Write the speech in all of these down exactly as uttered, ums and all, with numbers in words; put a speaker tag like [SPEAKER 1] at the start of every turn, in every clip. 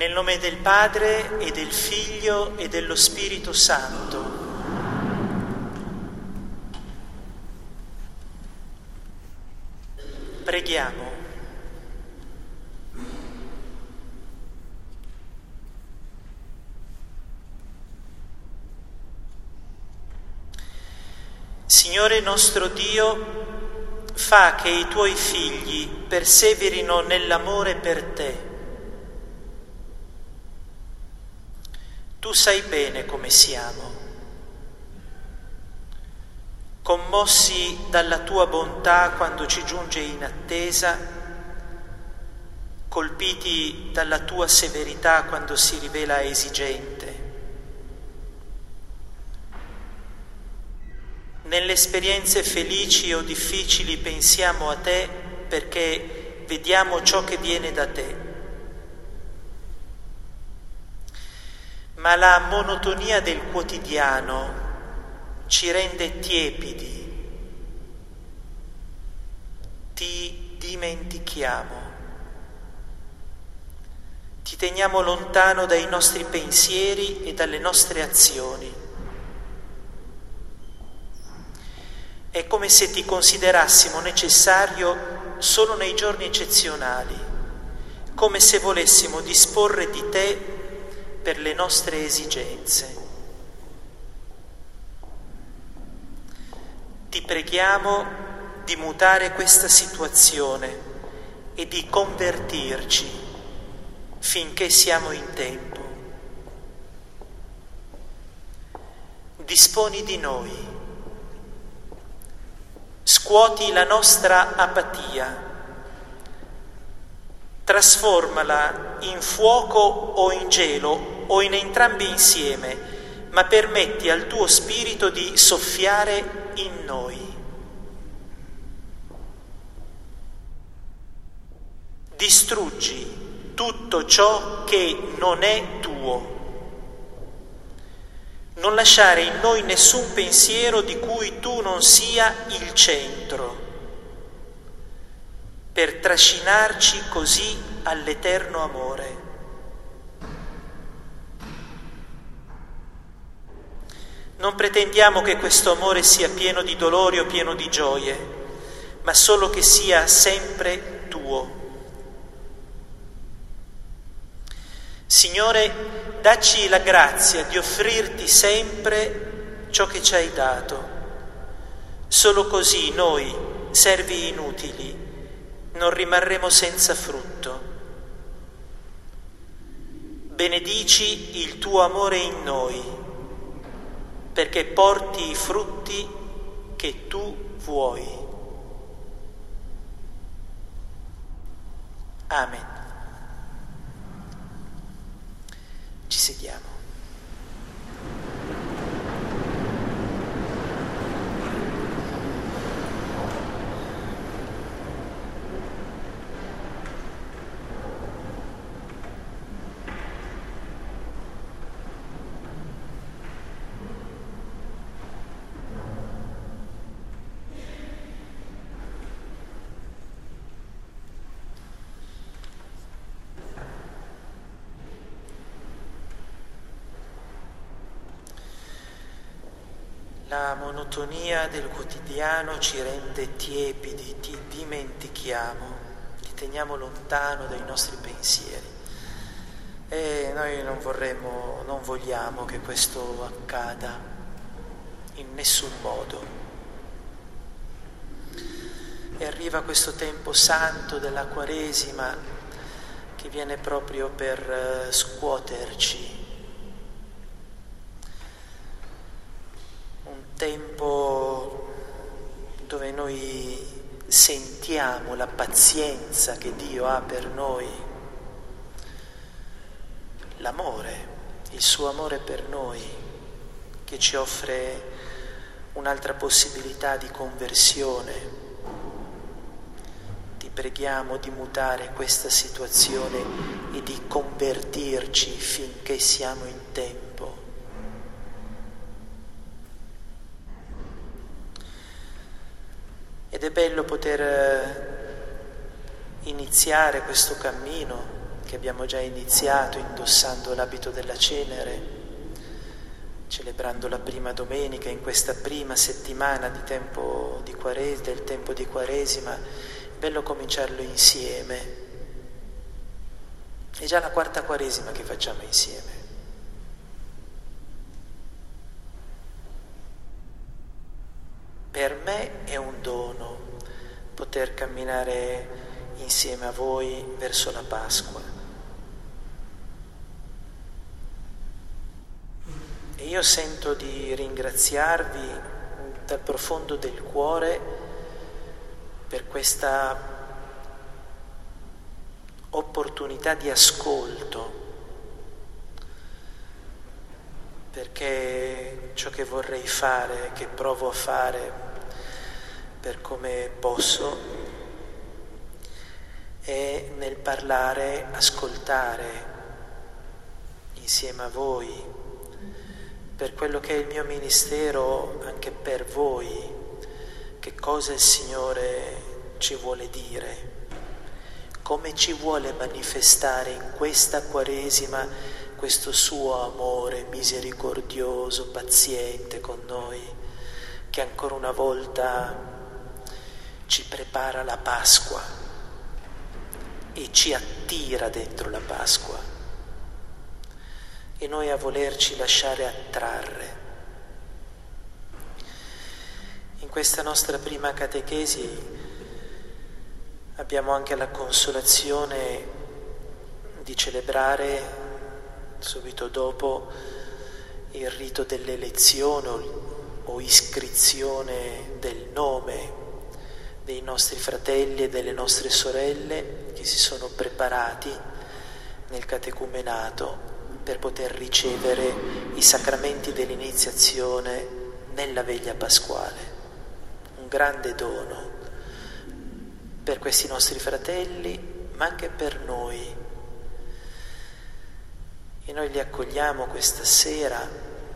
[SPEAKER 1] Nel nome del Padre e del Figlio e dello Spirito Santo. Preghiamo. Signore nostro Dio, fa che i tuoi figli perseverino nell'amore per te. Tu sai bene come siamo, commossi dalla tua bontà quando ci giunge in attesa, colpiti dalla tua severità quando si rivela esigente. Nelle esperienze felici o difficili pensiamo a te perché vediamo ciò che viene da te. Ma la monotonia del quotidiano ci rende tiepidi, ti dimentichiamo, ti teniamo lontano dai nostri pensieri e dalle nostre azioni. È come se ti considerassimo necessario solo nei giorni eccezionali, come se volessimo disporre di te per le nostre esigenze. Ti preghiamo di mutare questa situazione e di convertirci finché siamo in tempo. Disponi di noi, scuoti la nostra apatia, trasformala in fuoco o in gelo o in entrambi insieme, ma permetti al tuo spirito di soffiare in noi. Distruggi tutto ciò che non è tuo. Non lasciare in noi nessun pensiero di cui tu non sia il centro, per trascinarci così all'eterno amore. Non pretendiamo che questo amore sia pieno di dolori o pieno di gioie, ma solo che sia sempre tuo. Signore, dacci la grazia di offrirti sempre ciò che ci hai dato. Solo così noi, servi inutili, non rimarremo senza frutto. Benedici il tuo amore in noi, perché porti i frutti che tu vuoi. Amen. Ci sediamo. La monotonia del quotidiano ci rende tiepidi, ti dimentichiamo, ti teniamo lontano dai nostri pensieri. E noi non vorremmo, non vogliamo che questo accada in nessun modo. E arriva questo tempo santo della Quaresima che viene proprio per scuoterci. Tempo dove noi sentiamo la pazienza che Dio ha per noi, l'amore, il suo amore per noi, che ci offre un'altra possibilità di conversione. Ti preghiamo di mutare questa situazione e di convertirci finché siamo in tempo. Ed è bello poter iniziare questo cammino che abbiamo già iniziato indossando l'abito della cenere, celebrando la prima domenica in questa prima settimana di tempo di Quares- del tempo di Quaresima. È bello cominciarlo insieme. È già la quarta Quaresima che facciamo insieme. Per me è un dono poter camminare insieme a voi verso la Pasqua. E io sento di ringraziarvi dal profondo del cuore per questa opportunità di ascolto, perché ciò che vorrei fare, che provo a fare per come posso, è nel parlare, ascoltare insieme a voi, per quello che è il mio ministero, anche per voi, che cosa il Signore ci vuole dire, come ci vuole manifestare in questa Quaresima questo suo amore misericordioso, paziente con noi, che ancora una volta ci prepara la Pasqua e ci attira dentro la Pasqua, e noi a volerci lasciare attrarre. In questa nostra prima catechesi abbiamo anche la consolazione di celebrare subito dopo il rito dell'elezione o iscrizione del nome dei nostri fratelli e delle nostre sorelle che si sono preparati nel catecumenato per poter ricevere i sacramenti dell'iniziazione nella veglia pasquale. Un grande dono per questi nostri fratelli, ma anche per noi. E noi li accogliamo questa sera,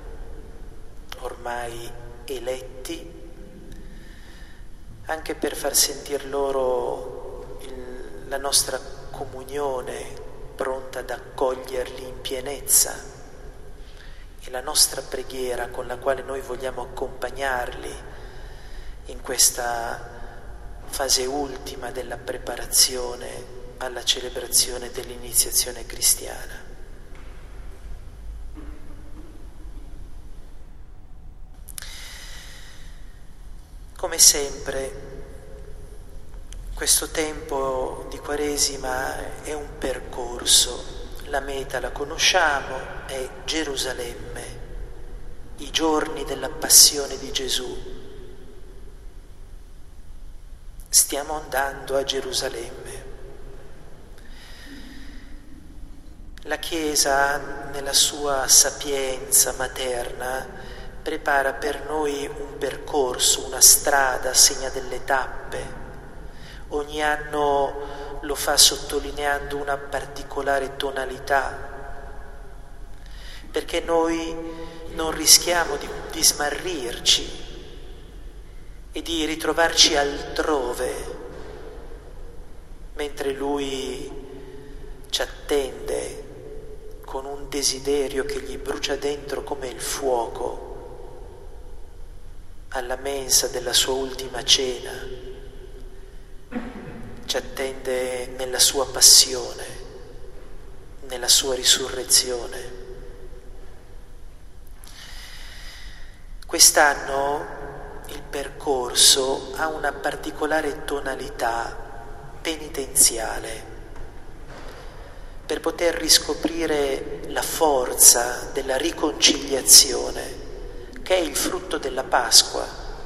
[SPEAKER 1] ormai eletti, anche per far sentir loro il, la nostra comunione pronta ad accoglierli in pienezza, e la nostra preghiera con la quale noi vogliamo accompagnarli in questa fase ultima della preparazione alla celebrazione dell'iniziazione cristiana. Come sempre, questo tempo di Quaresima è un percorso, la meta la conosciamo, è Gerusalemme, i giorni della passione di Gesù. Stiamo andando a Gerusalemme. La Chiesa, nella sua sapienza materna, prepara per noi un percorso, una strada, segna delle tappe. Ogni anno lo fa sottolineando una particolare tonalità, perché noi non rischiamo di, di smarrirci e di ritrovarci altrove, mentre Lui ci attende con un desiderio che gli brucia dentro come il fuoco alla mensa della sua ultima cena. Ci attende nella sua passione, nella sua risurrezione. Quest'anno il percorso ha una particolare tonalità penitenziale, per poter riscoprire la forza della riconciliazione, che è il frutto della Pasqua.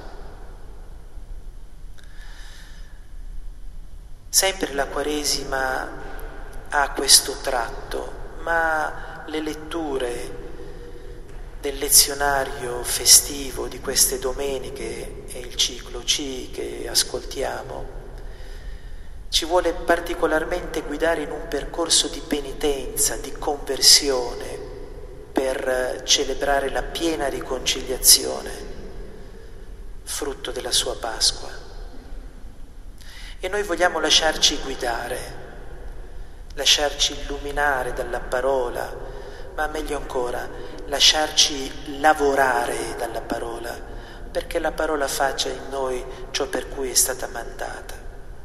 [SPEAKER 1] Sempre la Quaresima ha questo tratto, ma le letture del lezionario festivo di queste domeniche e il ciclo C che ascoltiamo ci vuole particolarmente guidare in un percorso di penitenza, di conversione, per celebrare la piena riconciliazione, frutto della sua Pasqua. E noi vogliamo lasciarci guidare, lasciarci illuminare dalla parola, ma meglio ancora, lasciarci lavorare dalla parola, perché la parola faccia in noi ciò per cui è stata mandata.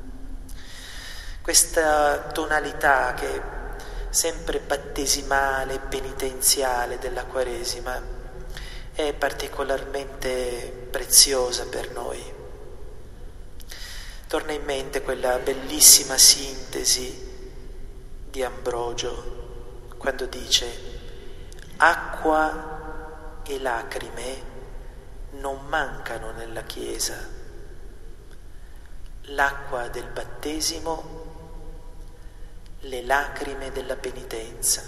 [SPEAKER 1] Questa tonalità che è sempre battesimale, penitenziale della Quaresima è particolarmente preziosa per noi. Torna in mente quella bellissima sintesi di Ambrogio quando dice: acqua e lacrime non mancano nella Chiesa, l'acqua del battesimo, le lacrime della penitenza.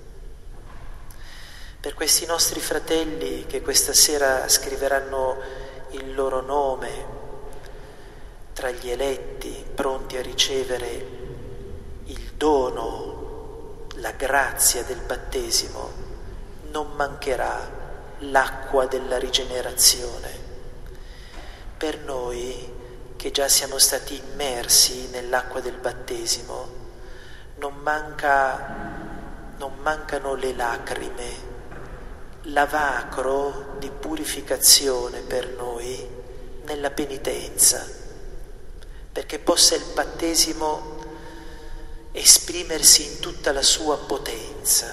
[SPEAKER 1] Per questi nostri fratelli che questa sera scriveranno il loro nome tra gli eletti, pronti a ricevere il dono, la grazia del battesimo, non mancherà l'acqua della rigenerazione. Per noi che già siamo stati immersi nell'acqua del battesimo, non manca, non mancano le lacrime, lavacro di purificazione per noi nella penitenza, perché possa il battesimo esprimersi in tutta la sua potenza.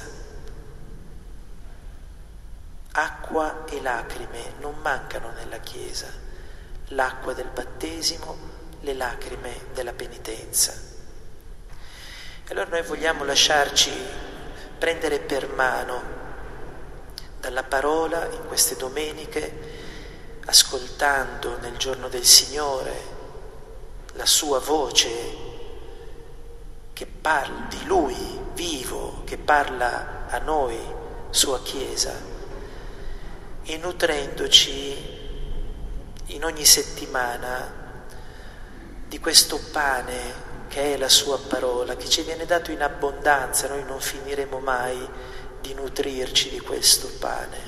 [SPEAKER 1] Acqua e lacrime non mancano nella Chiesa, l'acqua del battesimo, le lacrime della penitenza. E allora noi vogliamo lasciarci prendere per mano dalla parola in queste domeniche, ascoltando nel giorno del Signore la sua voce che parla di Lui vivo, che parla a noi, sua Chiesa, e nutrendoci in ogni settimana di questo pane che è la sua parola, che ci viene dato in abbondanza. Noi non finiremo mai di nutrirci di questo pane,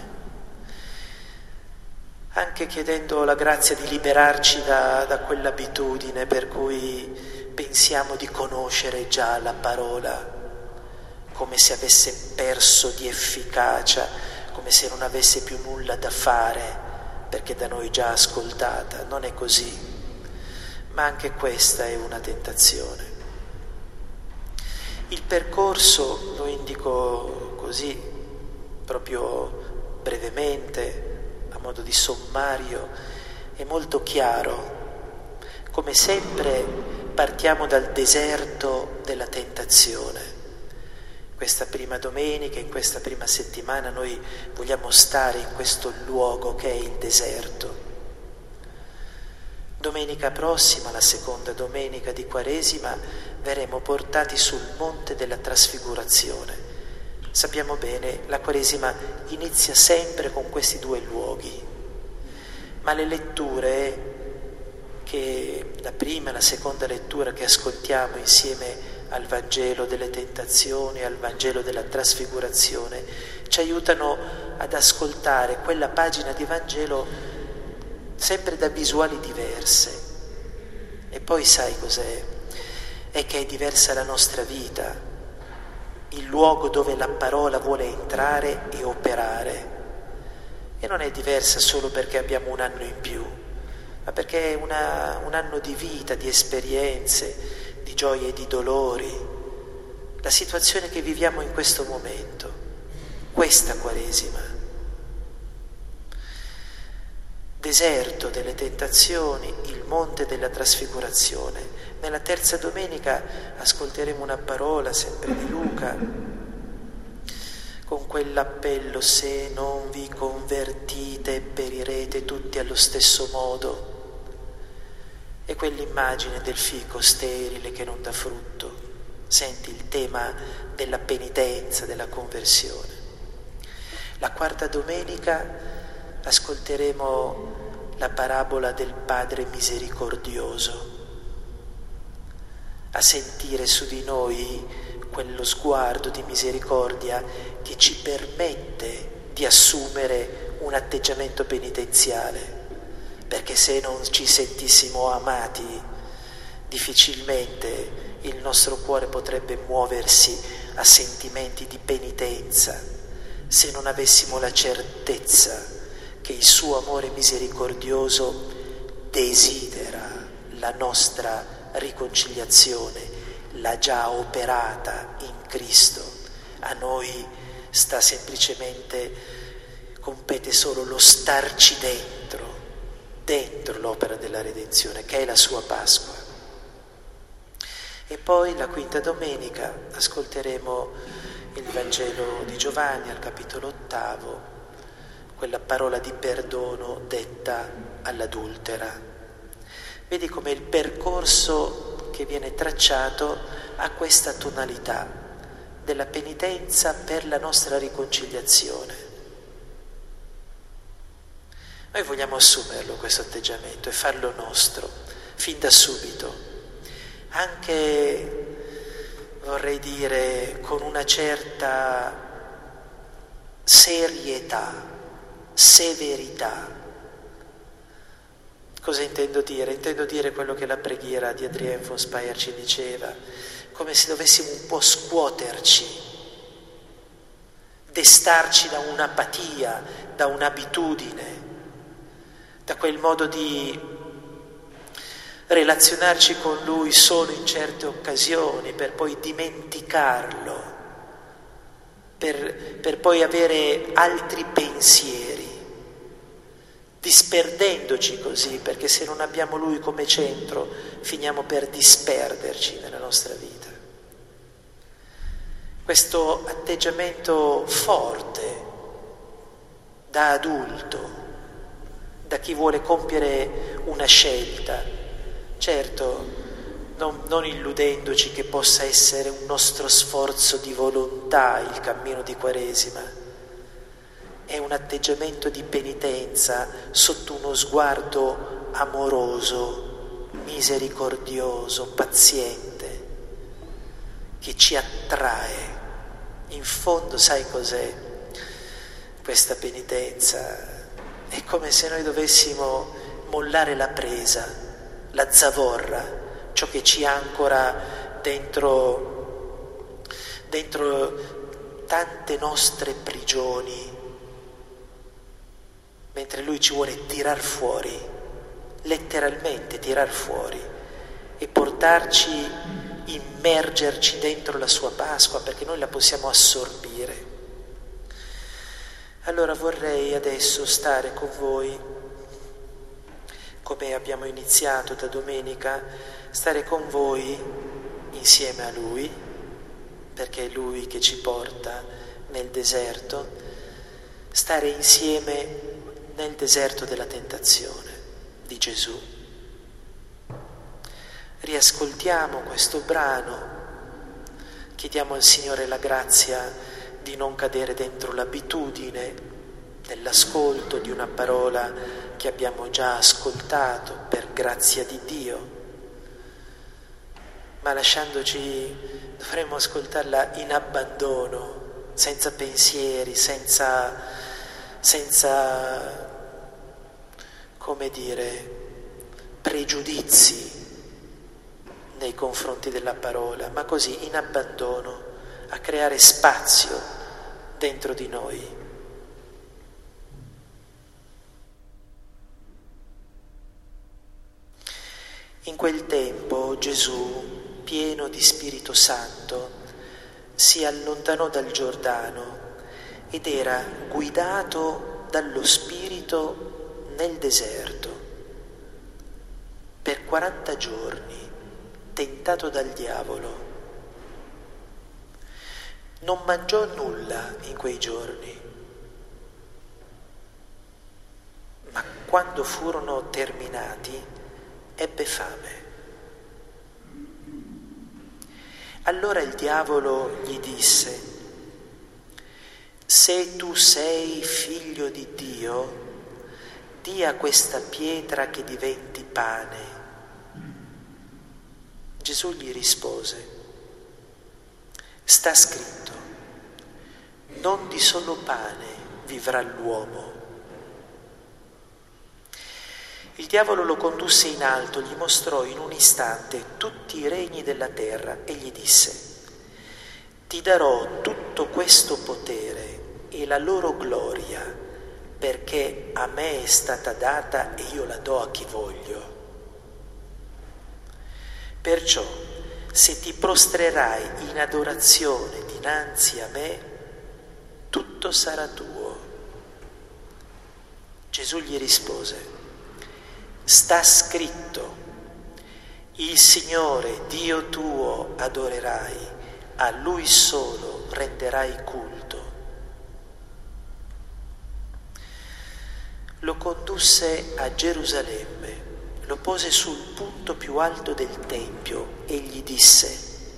[SPEAKER 1] anche chiedendo la grazia di liberarci da, da quell'abitudine per cui pensiamo di conoscere già la parola, come se avesse perso di efficacia, come se non avesse più nulla da fare, perché da noi già ascoltata. Non è così, ma anche questa è una tentazione. Il percorso lo indico così, proprio brevemente, a modo di sommario, è molto chiaro. Come sempre partiamo dal deserto della tentazione. Questa prima domenica, in questa prima settimana, noi vogliamo stare in questo luogo che è il deserto. Domenica prossima, la seconda domenica di Quaresima, verremo portati sul monte della Trasfigurazione. Sappiamo bene, la Quaresima inizia sempre con questi due luoghi, ma le letture, che la prima e la seconda lettura che ascoltiamo insieme al Vangelo delle tentazioni, al Vangelo della Trasfigurazione, ci aiutano ad ascoltare quella pagina di Vangelo sempre da visuali diverse. E poi sai cos'è? È che è diversa la nostra vita, il luogo dove la parola vuole entrare e operare. E non è diversa solo perché abbiamo un anno in più, ma perché è una, un anno di vita, di esperienze, di gioie e di dolori. La situazione che viviamo in questo momento, questa Quaresima. Deserto delle tentazioni, il monte della Trasfigurazione. Nella terza domenica ascolteremo una parola sempre di Luca, con quell'appello: se non vi convertite perirete tutti allo stesso modo. E quell'immagine del fico sterile che non dà frutto. Senti il tema della penitenza, della conversione. La quarta domenica ascolteremo la parabola del Padre misericordioso, a sentire su di noi quello sguardo di misericordia che ci permette di assumere un atteggiamento penitenziale, perché se non ci sentissimo amati difficilmente il nostro cuore potrebbe muoversi a sentimenti di penitenza se non avessimo la certezza che il suo amore misericordioso desidera la nostra riconciliazione, l'ha già operata in Cristo. A noi sta semplicemente, compete solo lo starci dentro, dentro l'opera della redenzione, che è la sua Pasqua. E poi la quinta domenica ascolteremo il Vangelo di Giovanni al capitolo ottavo, quella parola di perdono detta all'adultera. Vedi come il percorso che viene tracciato ha questa tonalità della penitenza per la nostra riconciliazione. Noi vogliamo assumerlo questo atteggiamento e farlo nostro, fin da subito. Anche, vorrei dire, con una certa serietà, severità. Cosa intendo dire? Intendo dire quello che la preghiera di Adrien von Speyer ci diceva, come se dovessimo un po' scuoterci, destarci da un'apatia, da un'abitudine, da quel modo di relazionarci con lui solo in certe occasioni per poi dimenticarlo, per, per poi avere altri pensieri, disperdendoci così, perché se non abbiamo lui come centro finiamo per disperderci nella nostra vita. Questo atteggiamento forte da adulto, da chi vuole compiere una scelta, certo, non, non illudendoci che possa essere un nostro sforzo di volontà il cammino di Quaresima, è un atteggiamento di penitenza sotto uno sguardo amoroso, misericordioso, paziente, che ci attrae. In fondo, sai cos'è questa penitenza? È come se noi dovessimo mollare la presa, la zavorra, ciò che ci ancora dentro, dentro tante nostre prigioni, mentre lui ci vuole tirar fuori, letteralmente tirar fuori e portarci, immergerci dentro la sua Pasqua, perché noi la possiamo assorbire. Allora vorrei adesso stare con voi, come abbiamo iniziato da domenica, stare con voi insieme a Lui, perché è Lui che ci porta nel deserto, stare insieme nel deserto della tentazione di Gesù. Riascoltiamo questo brano, chiediamo al Signore la grazia di non cadere dentro l'abitudine dell'ascolto di una parola che abbiamo già ascoltato per grazia di Dio, ma lasciandoci, dovremmo ascoltarla in abbandono, senza pensieri, senza, senza, come dire, pregiudizi nei confronti della parola, ma così in abbandono, a creare spazio dentro di noi. In quel tempo Gesù, pieno di Spirito Santo, si allontanò dal Giordano ed era guidato dallo Spirito nel deserto per quaranta giorni, tentato dal diavolo. Non mangiò nulla in quei giorni, ma quando furono terminati ebbe fame. Allora il diavolo gli disse: se tu sei figlio di Dio, di a questa pietra che diventi pane. Gesù gli rispose: sta scritto, non di solo pane vivrà l'uomo. Il diavolo lo condusse in alto, gli mostrò in un istante tutti i regni della terra e gli disse: ti darò tutto questo potere e la loro gloria, perché a me è stata data e io la do a chi voglio. Perciò, se ti prostrerai in adorazione dinanzi a me, tutto sarà tuo. Gesù gli rispose: sta scritto, il Signore Dio tuo adorerai, a Lui solo renderai culto. Lo condusse a Gerusalemme, lo pose sul punto più alto del Tempio e gli disse: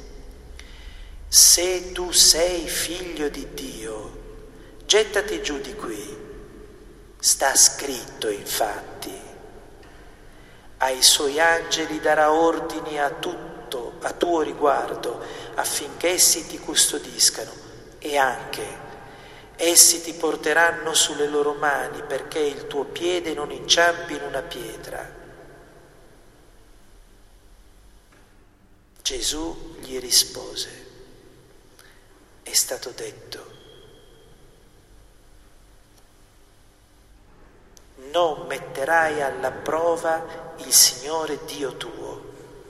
[SPEAKER 1] se tu sei figlio di Dio, gettati giù di qui. Sta scritto, infatti, ai suoi angeli darà ordini a tutto, a tuo riguardo, affinché essi ti custodiscano, e anche essi ti porteranno sulle loro mani, perché il tuo piede non inciampi in una pietra. Gesù gli rispose: è stato detto, non metterai alla prova il Signore Dio tuo.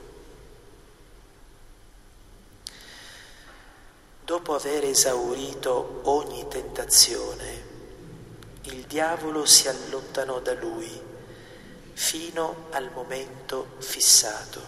[SPEAKER 1] Dopo aver esaurito ogni tentazione, il diavolo si allontanò da lui fino al momento fissato.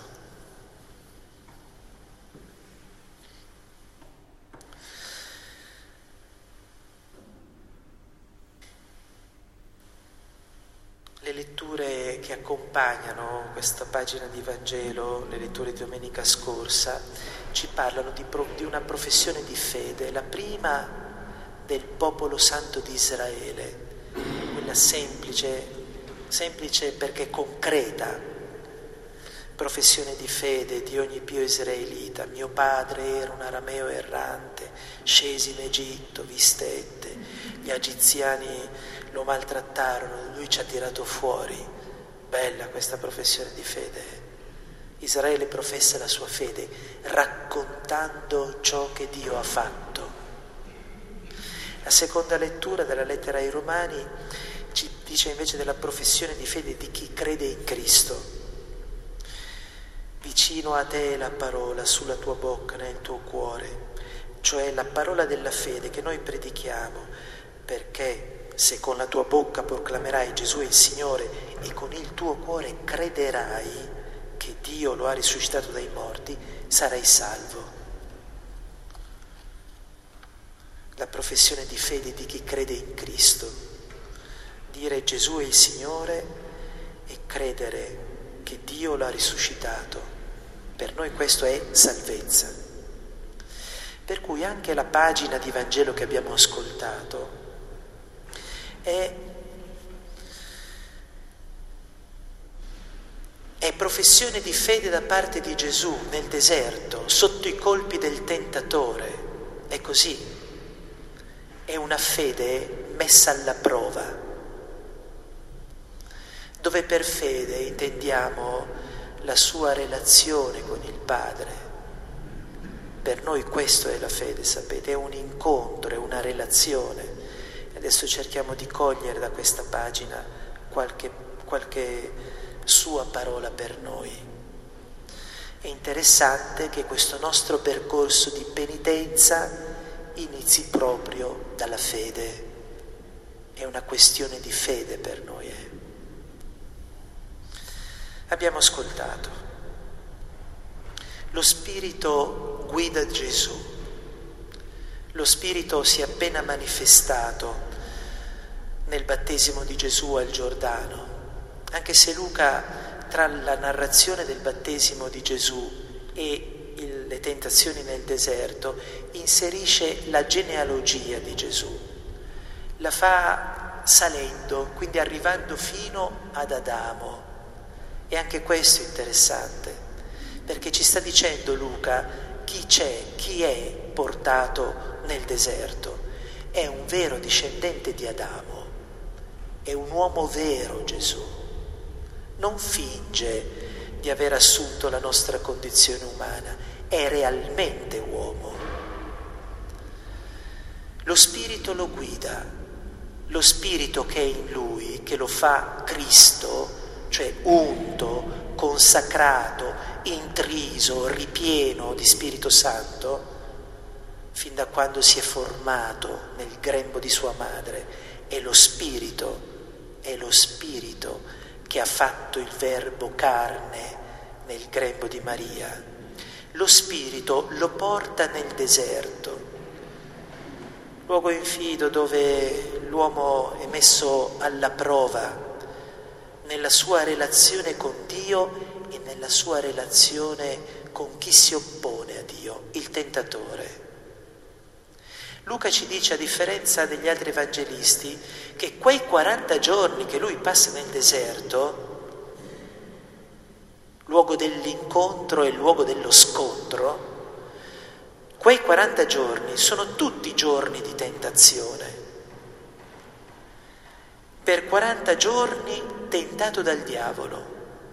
[SPEAKER 1] Le letture che accompagnano questa pagina di Vangelo, le letture di domenica scorsa, ci parlano di, pro, di una professione di fede, la prima del popolo santo di Israele, quella semplice, semplice perché concreta, professione di fede di ogni pio israelita. Mio padre era un arameo errante, scesi in Egitto, vi stette, gli egiziani lo maltrattarono, lui ci ha tirato fuori. Bella questa professione di fede. Israele professa la sua fede raccontando ciò che Dio ha fatto. La seconda lettura della lettera ai Romani ci dice invece della professione di fede di chi crede in Cristo. Vicino a te è la parola, sulla tua bocca, nel tuo cuore, cioè la parola della fede che noi predichiamo, perché se con la tua bocca proclamerai Gesù è il Signore e con il tuo cuore crederai che Dio lo ha risuscitato dai morti, sarai salvo. La professione di fede di chi crede in Cristo, dire Gesù è il Signore e credere che Dio lo ha risuscitato, per noi questo è salvezza. Per cui anche la pagina di Vangelo che abbiamo ascoltato È, è professione di fede da parte di Gesù nel deserto, sotto i colpi del tentatore. È così. È una fede messa alla prova, dove per fede intendiamo la sua relazione con il Padre. Per noi questo è la fede, sapete, è un incontro, è una relazione. Adesso cerchiamo di cogliere da questa pagina qualche, qualche sua parola per noi. È interessante che questo nostro percorso di penitenza inizi proprio dalla fede. È una questione di fede per noi. Eh. Abbiamo ascoltato. Lo Spirito guida Gesù. Lo Spirito si è appena manifestato nel battesimo di Gesù al Giordano, anche se Luca, tra la narrazione del battesimo di Gesù e il, le tentazioni nel deserto, inserisce la genealogia di Gesù, la fa salendo, quindi arrivando fino ad Adamo. E anche questo è interessante, perché ci sta dicendo Luca chi c'è, chi è portato nel deserto. È un vero discendente di Adamo, è un uomo vero Gesù, non finge di aver assunto la nostra condizione umana, è realmente uomo. Lo Spirito lo guida, lo Spirito che è in lui, che lo fa Cristo, cioè unto, consacrato, intriso, ripieno di Spirito Santo, fin da quando si è formato nel grembo di sua madre, è lo Spirito, è lo Spirito che ha fatto il Verbo carne nel grembo di Maria. Lo Spirito lo porta nel deserto, luogo infido dove l'uomo è messo alla prova nella sua relazione con Dio e nella sua relazione con chi si oppone a Dio, il tentatore. Luca ci dice, a differenza degli altri evangelisti, che quei quaranta giorni che lui passa nel deserto, luogo dell'incontro e luogo dello scontro, quei quaranta giorni sono tutti giorni di tentazione. Per quaranta giorni tentato dal diavolo.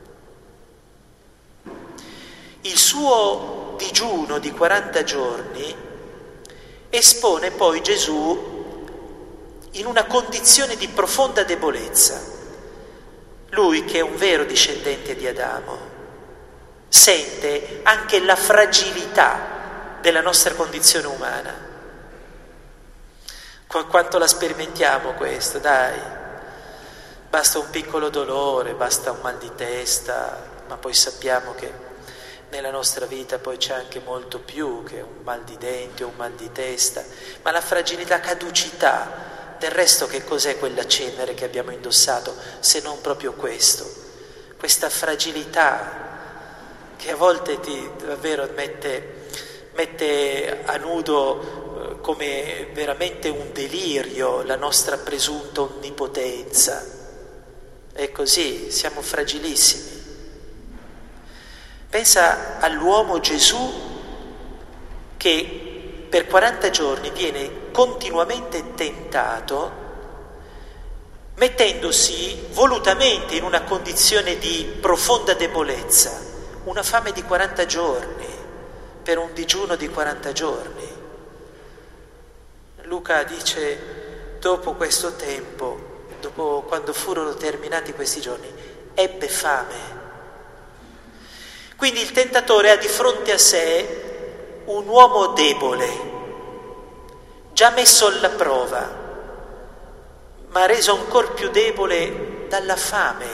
[SPEAKER 1] Il suo digiuno di quaranta giorni espone poi Gesù in una condizione di profonda debolezza. Lui, che è un vero discendente di Adamo, sente anche la fragilità della nostra condizione umana. Qu- quanto la sperimentiamo questo, dai. Basta un piccolo dolore, basta un mal di testa, ma poi sappiamo che nella nostra vita poi c'è anche molto più che un mal di denti o un mal di testa, ma la fragilità, caducità. Del resto che cos'è quella cenere che abbiamo indossato se non proprio questo? Questa fragilità che a volte ti davvero mette, mette a nudo eh, come veramente un delirio la nostra presunta onnipotenza. È così, siamo fragilissimi. Pensa all'uomo Gesù che per quaranta giorni viene continuamente tentato, mettendosi volutamente in una condizione di profonda debolezza, una fame di quaranta giorni, per un digiuno di quaranta giorni. Luca dice, dopo questo tempo, dopo quando furono terminati questi giorni, ebbe fame. Quindi il tentatore ha di fronte a sé un uomo debole, già messo alla prova, ma reso ancora più debole dalla fame.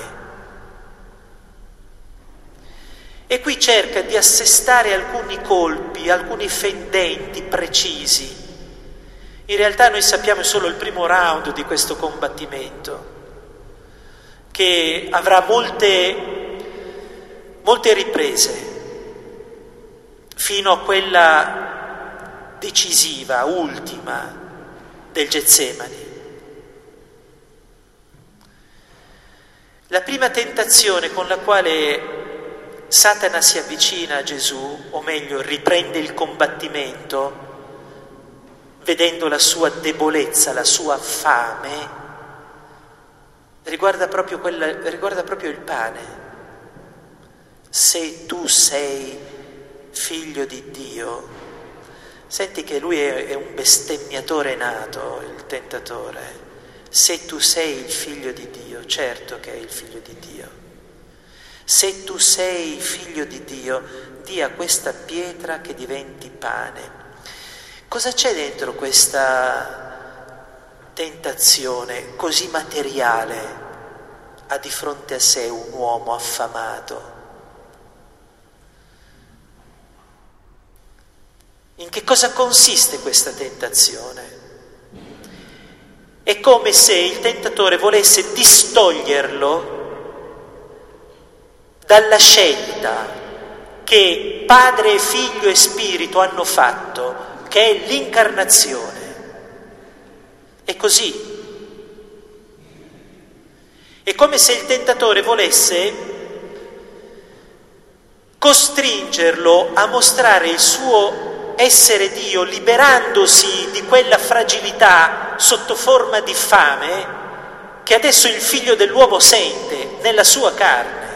[SPEAKER 1] E qui cerca di assestare alcuni colpi, alcuni fendenti precisi. In realtà noi sappiamo solo il primo round di questo combattimento, che avrà molte molte riprese fino a quella decisiva, ultima del Getsemani. La prima tentazione con la quale Satana si avvicina a Gesù, o meglio riprende il combattimento, vedendo la sua debolezza, la sua fame, riguarda proprio, quella, riguarda proprio il pane. Se tu sei figlio di Dio, senti che lui è, è un bestemmiatore nato, il tentatore. Se tu sei il figlio di Dio, certo che è il figlio di Dio. Se tu sei figlio di Dio, di a questa pietra che diventi pane. Cosa c'è dentro questa tentazione così materiale? Ha di fronte a sé un uomo affamato. In che cosa consiste questa tentazione? È come se il tentatore volesse distoglierlo dalla scelta che Padre, Figlio e Spirito hanno fatto, che è l'incarnazione. È così. È come se il tentatore volesse costringerlo a mostrare il suo essere Dio, liberandosi di quella fragilità sotto forma di fame che adesso il figlio dell'uomo sente nella sua carne.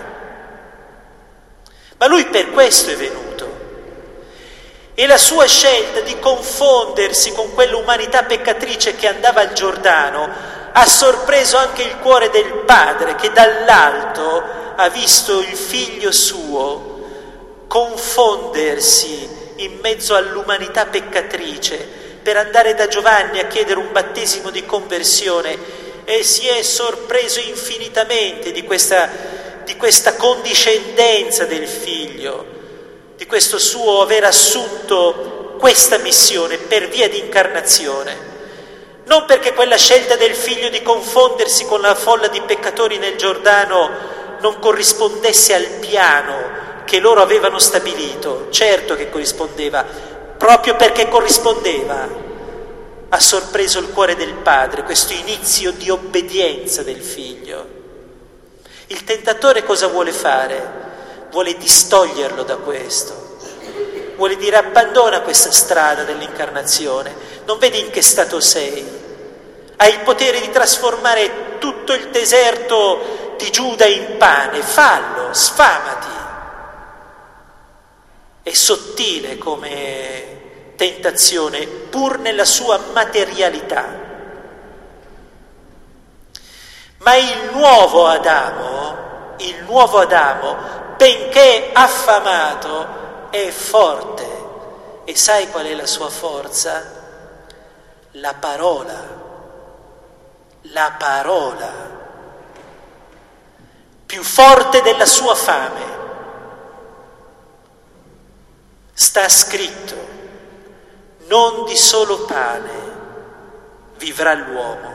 [SPEAKER 1] ma lui per questo è venuto. E la sua scelta di confondersi con quell'umanità peccatrice che andava al Giordano ha sorpreso anche il cuore del Padre, che dall'alto ha visto il figlio suo confondersi in mezzo all'umanità peccatrice per andare da Giovanni a chiedere un battesimo di conversione, e si è sorpreso infinitamente di questa, di questa condiscendenza del figlio, di questo suo aver assunto questa missione per via di incarnazione. Non perché quella scelta del figlio di confondersi con la folla di peccatori nel Giordano non corrispondesse al piano che loro avevano stabilito, certo che corrispondeva, proprio perché corrispondeva, ha sorpreso il cuore del Padre questo inizio di obbedienza del figlio. Il tentatore cosa vuole fare? Vuole distoglierlo da questo, vuole dire abbandona questa strada dell'incarnazione, non vedi in che stato sei, hai il potere di trasformare tutto il deserto di Giuda in pane, fallo, sfamati. È sottile come tentazione, pur nella sua materialità. Ma il nuovo Adamo, il nuovo Adamo, benché affamato, è forte. E sai qual è la sua forza? La parola. La parola. Più forte della sua fame. Sta scritto: non di solo pane vivrà l'uomo.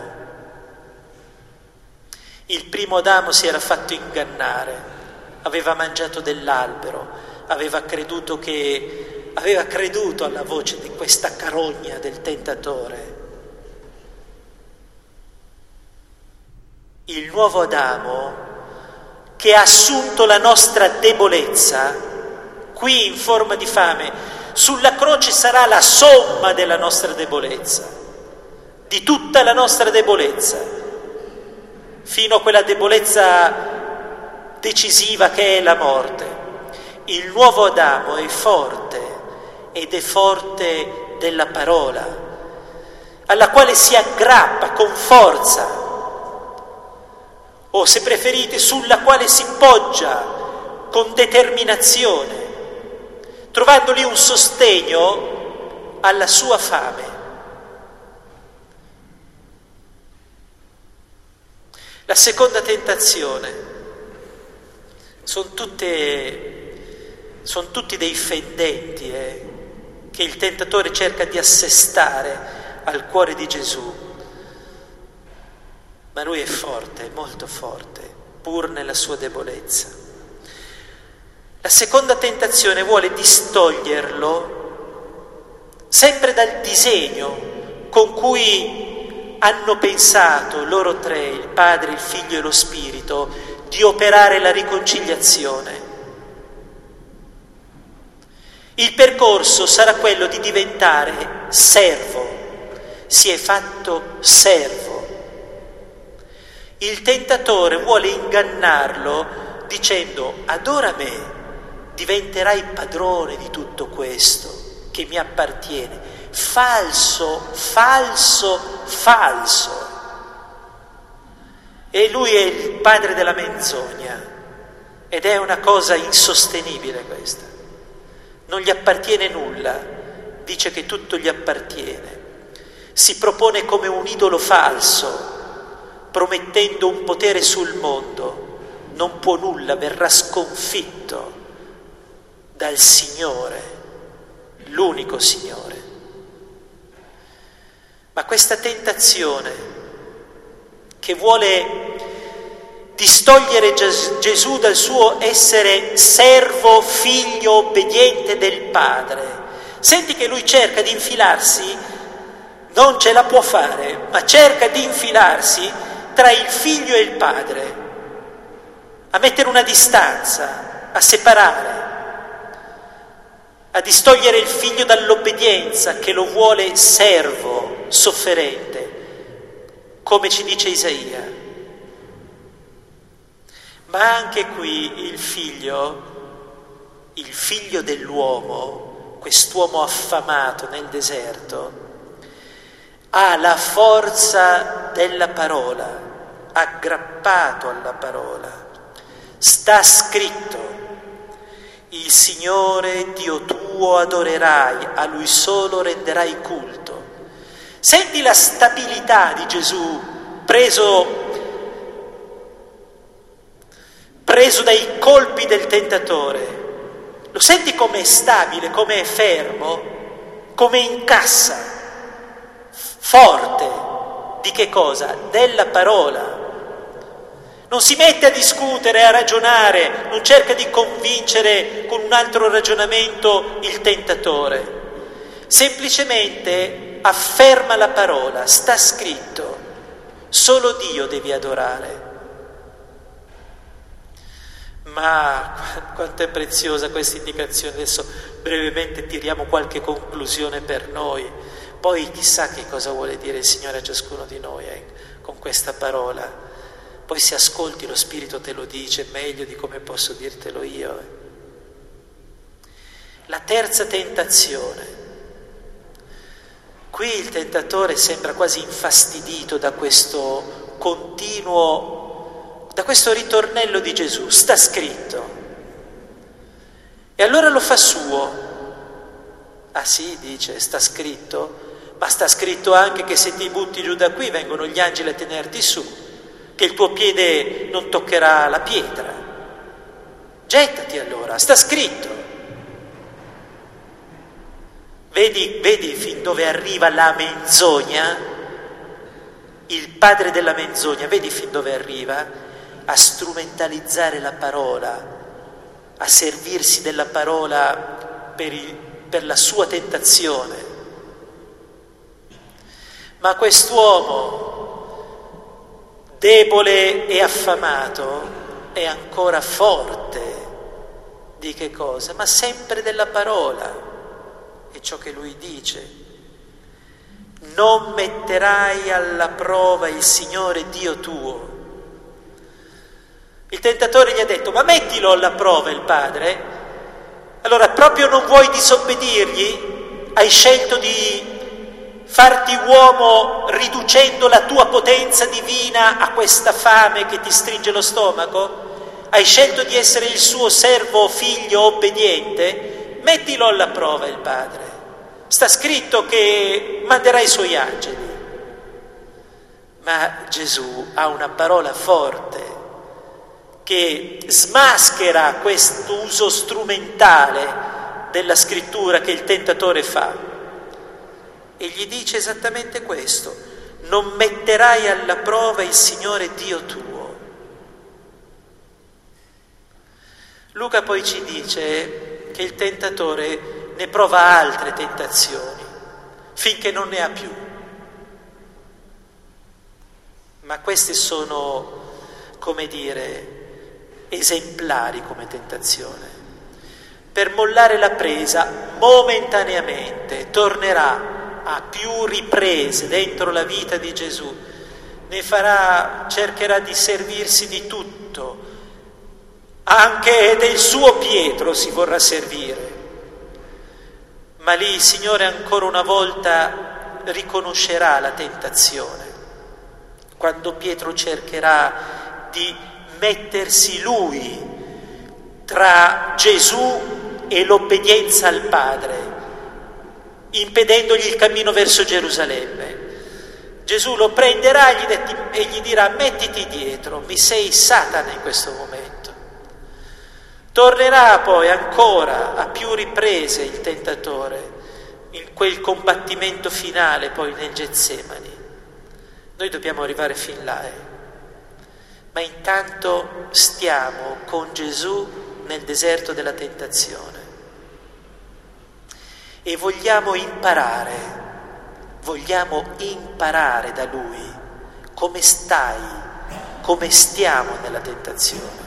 [SPEAKER 1] Il primo Adamo si era fatto ingannare, aveva mangiato dell'albero, aveva creduto che aveva creduto alla voce di questa carogna del tentatore. Il nuovo Adamo, che ha assunto la nostra debolezza, qui in forma di fame, sulla croce sarà la somma della nostra debolezza, di tutta la nostra debolezza, fino a quella debolezza decisiva che è la morte. Il nuovo Adamo è forte ed è forte della parola, alla quale si aggrappa con forza, o se preferite sulla quale si poggia con determinazione, trovando lì un sostegno alla sua fame. La seconda tentazione sono tutte, sono tutti dei fendenti eh, che il tentatore cerca di assestare al cuore di Gesù, ma lui è forte, è molto forte, pur nella sua debolezza. La seconda tentazione vuole distoglierlo sempre dal disegno con cui hanno pensato loro tre, il Padre, il Figlio e lo Spirito, di operare la riconciliazione. Il percorso sarà quello di diventare servo, si è fatto servo. Il tentatore vuole ingannarlo dicendo: adora me, diventerai padrone di tutto questo che mi appartiene. Falso, falso, falso. E lui è il padre della menzogna, ed è una cosa insostenibile questa. Non gli appartiene nulla, dice che tutto gli appartiene. Si propone come un idolo falso, promettendo un potere sul mondo. Non può nulla, verrà sconfitto dal Signore, l'unico Signore. Ma questa tentazione che vuole distogliere Gesù dal suo essere servo, figlio, obbediente del Padre, senti che lui cerca di infilarsi, non ce la può fare, ma cerca di infilarsi tra il figlio e il Padre, a mettere una distanza, a separare, a distogliere il figlio dall'obbedienza che lo vuole servo, sofferente, come ci dice Isaia. Ma anche qui il figlio il figlio dell'uomo, quest'uomo affamato nel deserto, ha la forza della parola, aggrappato alla parola. Sta scritto: il Signore Dio tuo adorerai, a Lui solo renderai culto. Senti la stabilità di Gesù preso, preso dai colpi del tentatore. Lo senti come è stabile, come è fermo, come incassa, forte. Di che cosa? Della parola. Non si mette a discutere, a ragionare, non cerca di convincere con un altro ragionamento il tentatore. Semplicemente afferma la parola, sta scritto, solo Dio devi adorare. Ma quanto è preziosa questa indicazione. Adesso brevemente tiriamo qualche conclusione per noi, poi chissà che cosa vuole dire il Signore a ciascuno di noi eh, con questa parola. Poi se ascolti lo Spirito te lo dice meglio di come posso dirtelo io. La terza tentazione. Qui il tentatore sembra quasi infastidito da questo continuo, da questo ritornello di Gesù, sta scritto. E allora lo fa suo. Ah sì, dice, sta scritto, ma sta scritto anche che se ti butti giù da qui vengono gli angeli a tenerti su, che il tuo piede non toccherà la pietra. Gettati allora, sta scritto. Vedi, vedi fin dove arriva la menzogna? Il padre della menzogna, vedi fin dove arriva? A strumentalizzare la parola, a servirsi della parola per, il, per la sua tentazione. Ma quest'uomo debole e affamato è ancora forte di che cosa? Ma sempre della parola, è ciò che lui dice. Non metterai alla prova il Signore Dio tuo. Il tentatore gli ha detto: ma mettilo alla prova il Padre. Allora proprio non vuoi disobbedirgli? Hai scelto di farti uomo riducendo la tua potenza divina a questa fame che ti stringe lo stomaco? Hai scelto di essere il suo servo o figlio obbediente? Mettilo alla prova il Padre. Sta scritto che manderà i suoi angeli. Ma Gesù ha una parola forte che smaschera questo uso strumentale della scrittura che il tentatore fa. E gli dice esattamente questo: non metterai alla prova il Signore Dio tuo. Luca poi ci dice che il tentatore ne prova altre tentazioni finché non ne ha più. Ma queste sono, come dire, esemplari come tentazione. Per mollare la presa momentaneamente tornerà a più riprese dentro la vita di Gesù, ne farà, cercherà di servirsi di tutto, anche del suo Pietro si vorrà servire, ma lì il Signore ancora una volta riconoscerà la tentazione, quando Pietro cercherà di mettersi lui tra Gesù e l'obbedienza al Padre, impedendogli il cammino verso Gerusalemme. Gesù lo prenderà e gli dirà: mettiti dietro, mi sei Satana in questo momento. Tornerà poi ancora a più riprese il tentatore in quel combattimento finale poi nel Getsemani. Noi dobbiamo arrivare fin là, eh. ma intanto stiamo con Gesù nel deserto della tentazione. E vogliamo imparare, vogliamo imparare da Lui come stai, come stiamo nella tentazione.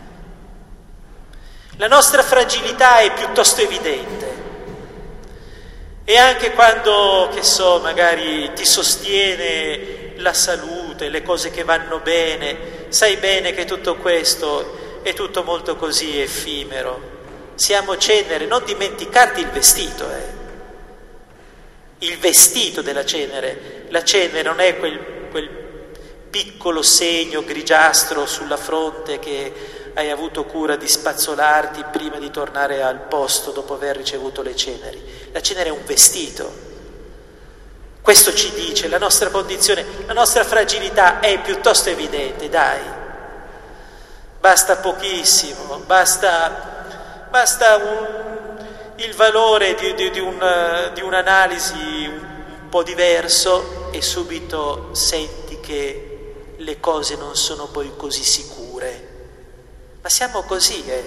[SPEAKER 1] La nostra fragilità è piuttosto evidente e anche quando, che so, magari ti sostiene la salute, le cose che vanno bene, sai bene che tutto questo è tutto molto così effimero. Siamo cenere, non dimenticarti il vestito, eh. Il vestito della cenere. La cenere non è quel, quel piccolo segno grigiastro sulla fronte che hai avuto cura di spazzolarti prima di tornare al posto dopo aver ricevuto le ceneri. La cenere è un vestito. Questo ci dice la nostra condizione, la nostra fragilità è piuttosto evidente, dai. Basta pochissimo, basta, basta un, il valore di, di, di, un, di un'analisi un, un po' diverso e subito senti che le cose non sono poi così sicure. Ma siamo così, eh.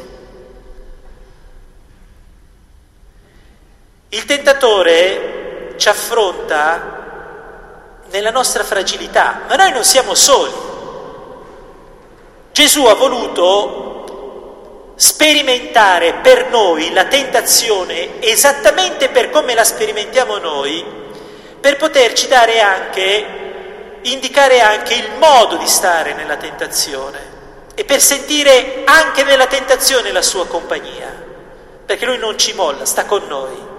[SPEAKER 1] Il tentatore ci affronta nella nostra fragilità, ma noi non siamo soli. Gesù ha voluto sperimentare per noi la tentazione esattamente per come la sperimentiamo noi, per poterci dare anche, indicare anche il modo di stare nella tentazione e per sentire anche nella tentazione la sua compagnia, perché lui non ci molla, sta con noi.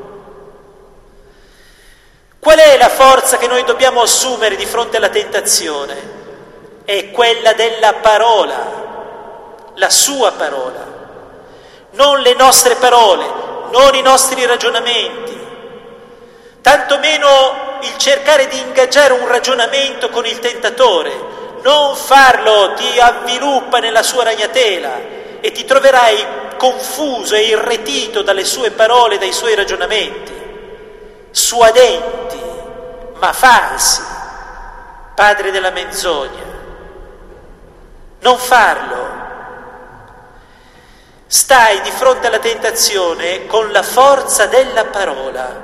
[SPEAKER 1] Qual è la forza che noi dobbiamo assumere di fronte alla tentazione? È quella della parola, la sua parola, non le nostre parole, non i nostri ragionamenti, tantomeno il cercare di ingaggiare un ragionamento con il tentatore. Non farlo, ti avviluppa nella sua ragnatela e ti troverai confuso e irretito dalle sue parole, dai suoi ragionamenti, suadenti, ma falsi, padre della menzogna. Non farlo. Stai di fronte alla tentazione con la forza della parola,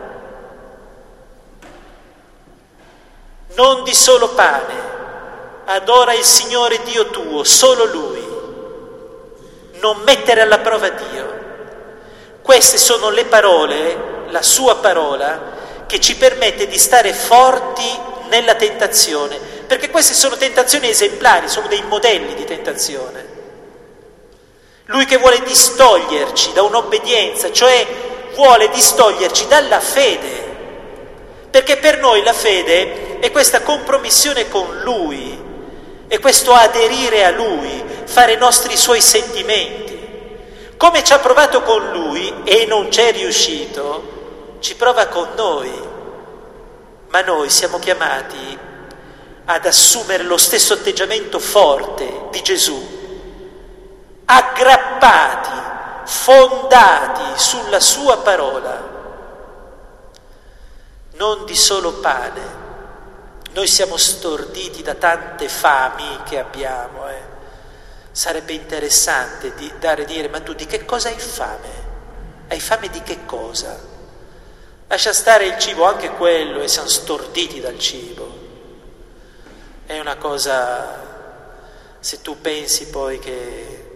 [SPEAKER 1] non di solo pane. Adora il Signore Dio tuo, solo Lui. Non mettere alla prova Dio. Queste sono le parole, la sua parola, che ci permette di stare forti nella tentazione, perché queste sono tentazioni esemplari, sono dei modelli di tentazione. Lui che vuole distoglierci da un'obbedienza, cioè vuole distoglierci dalla fede, perché per noi la fede è questa compromissione con Lui, è questo aderire a Lui, fare nostri Suoi sentimenti. Come ci ha provato con Lui e non c'è riuscito, ci prova con noi. Ma noi siamo chiamati ad assumere lo stesso atteggiamento forte di Gesù, aggrappati, fondati sulla sua parola, non di solo pane. Noi siamo storditi da tante fami che abbiamo, eh. Sarebbe interessante di dare a dire: ma tu di che cosa hai fame? Hai fame di che cosa? Lascia stare il cibo, anche quello, e siamo storditi dal cibo. È una cosa, se tu pensi poi che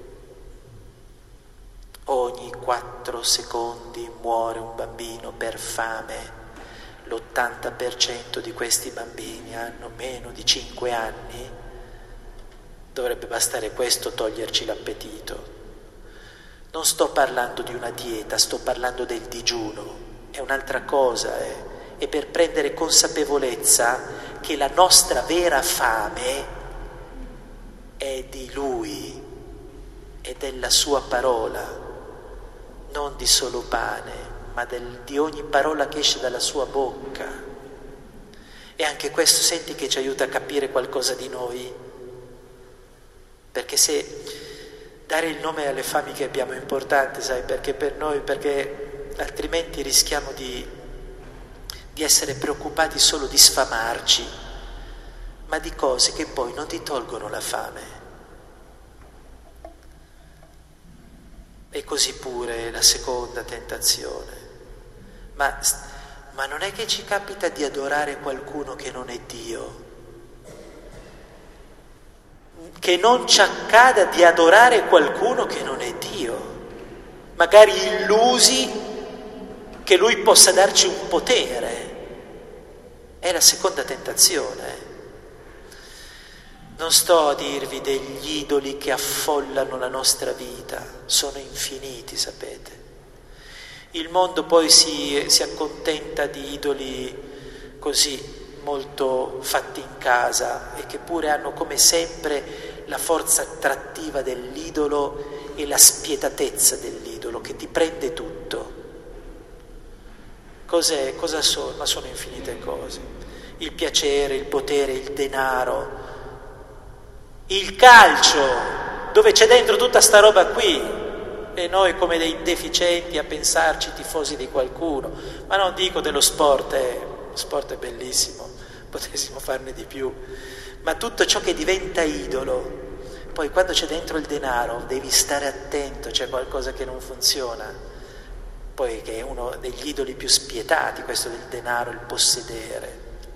[SPEAKER 1] ogni quattro secondi muore un bambino per fame, l'ottanta per cento di questi bambini hanno meno di cinque anni, dovrebbe bastare questo toglierci l'appetito. Non sto parlando di una dieta, sto parlando del digiuno, è un'altra cosa, eh. È per prendere consapevolezza che la nostra vera fame è di Lui e della sua parola, non di solo pane, ma del, di ogni parola che esce dalla sua bocca. E anche questo senti che ci aiuta a capire qualcosa di noi, perché se dare il nome alle fami che abbiamo è importante, sai, perché per noi, perché altrimenti rischiamo di, di essere preoccupati solo di sfamarci, ma di cose che poi non ti tolgono la fame. E così pure la seconda tentazione. Ma, ma non è che ci capita di adorare qualcuno che non è Dio? Che non ci accada di adorare qualcuno che non è Dio? Magari illusi che Lui possa darci un potere. È la seconda tentazione. Non sto a dirvi degli idoli che affollano la nostra vita, sono infiniti, sapete. Il mondo poi si, si accontenta di idoli così molto fatti in casa e che pure hanno come sempre la forza attrattiva dell'idolo e la spietatezza dell'idolo che ti prende tutto. Cos'è? Cosa sono? Ma sono infinite cose. Il piacere, il potere, il denaro, il calcio, dove c'è dentro tutta sta roba qui, e noi come dei deficienti a pensarci tifosi di qualcuno. Ma non dico dello sport, eh. Lo sport è bellissimo, potessimo farne di più, ma tutto ciò che diventa idolo, poi quando c'è dentro il denaro devi stare attento, c'è qualcosa che non funziona, poi che è uno degli idoli più spietati, questo del denaro, il possedere.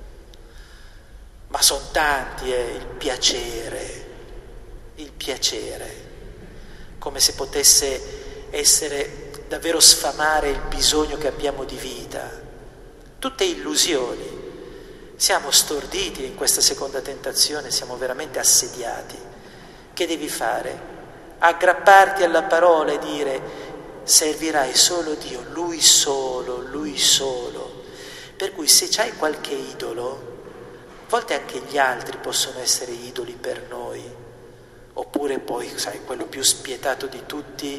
[SPEAKER 1] Ma sono tanti, eh, il piacere, il piacere, come se potesse essere davvero sfamare il bisogno che abbiamo di vita. Tutte illusioni. Siamo storditi in questa seconda tentazione, siamo veramente assediati. Che devi fare? Aggrapparti alla parola e dire: servirai solo Dio, Lui solo, Lui solo. Per cui se c'hai qualche idolo, a volte anche gli altri possono essere idoli per noi, oppure poi, sai, quello più spietato di tutti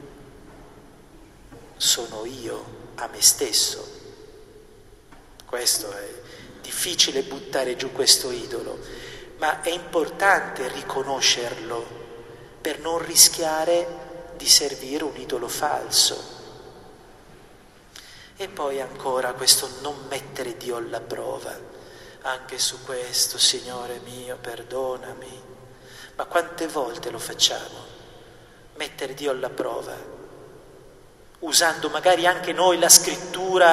[SPEAKER 1] sono io, a me stesso. Questo è difficile, buttare giù questo idolo, ma è importante riconoscerlo per non rischiare di servire un idolo falso. E poi ancora questo non mettere Dio alla prova. Anche su questo, Signore mio, perdonami. Ma quante volte lo facciamo? Mettere Dio alla prova, usando magari anche noi la scrittura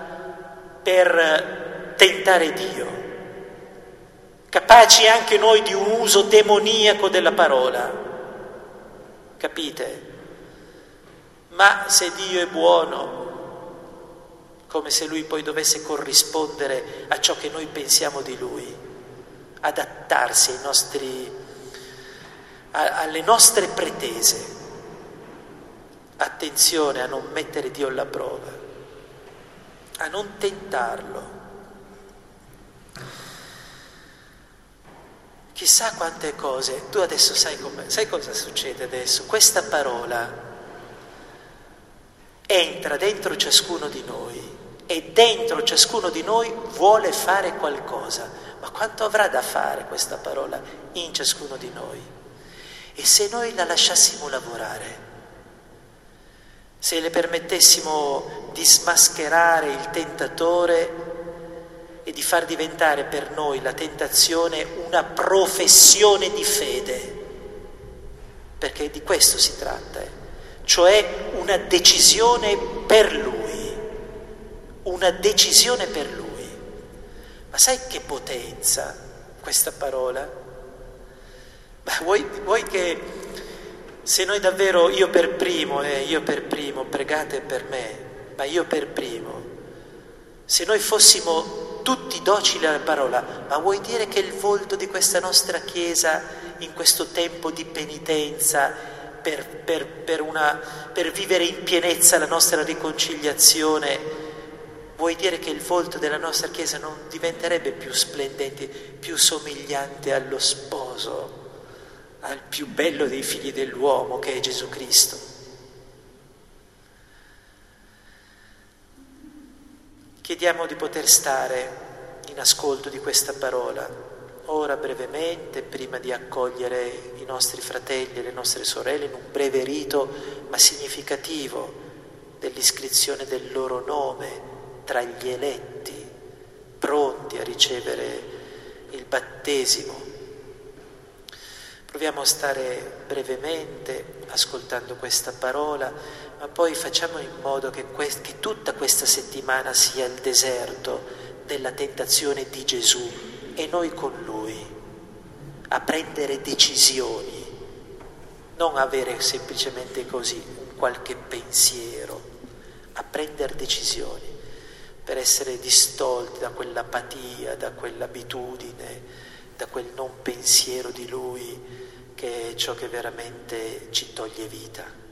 [SPEAKER 1] per tentare Dio, capaci anche noi di un uso demoniaco della parola, capite? Ma se Dio è buono, come se Lui poi dovesse corrispondere a ciò che noi pensiamo di Lui, adattarsi ai nostri, a, alle nostre pretese. Attenzione a non mettere Dio alla prova, a non tentarlo. Chissà quante cose. Tu adesso sai come, sai cosa succede adesso? Questa parola entra dentro ciascuno di noi e dentro ciascuno di noi vuole fare qualcosa. Ma quanto avrà da fare questa parola in ciascuno di noi? E se noi la lasciassimo lavorare, se le permettessimo di smascherare il tentatore e di far diventare per noi la tentazione una professione di fede, perché di questo si tratta, eh? Cioè una decisione per Lui, una decisione per Lui. Ma sai che potenza questa parola? Ma vuoi, vuoi che se noi davvero, io per primo, eh, io per primo, pregate per me, ma io per primo, se noi fossimo tutti docili alla parola, ma vuoi dire che il volto di questa nostra Chiesa in questo tempo di penitenza per, per, per, una, per vivere in pienezza la nostra riconciliazione, vuoi dire che il volto della nostra Chiesa non diventerebbe più splendente, più somigliante allo sposo, al più bello dei figli dell'uomo che è Gesù Cristo? Chiediamo di poter stare in ascolto di questa parola, ora brevemente, prima di accogliere i nostri fratelli e le nostre sorelle in un breve rito, ma significativo, dell'iscrizione del loro nome tra gli eletti, pronti a ricevere il battesimo. Proviamo a stare brevemente ascoltando questa parola, ma poi facciamo in modo che, quest- che tutta questa settimana sia il deserto della tentazione di Gesù e noi con Lui, a prendere decisioni, non avere semplicemente così qualche pensiero, a prendere decisioni per essere distolti da quell'apatia, da quell'abitudine, da quel non pensiero di Lui che è ciò che veramente ci toglie vita.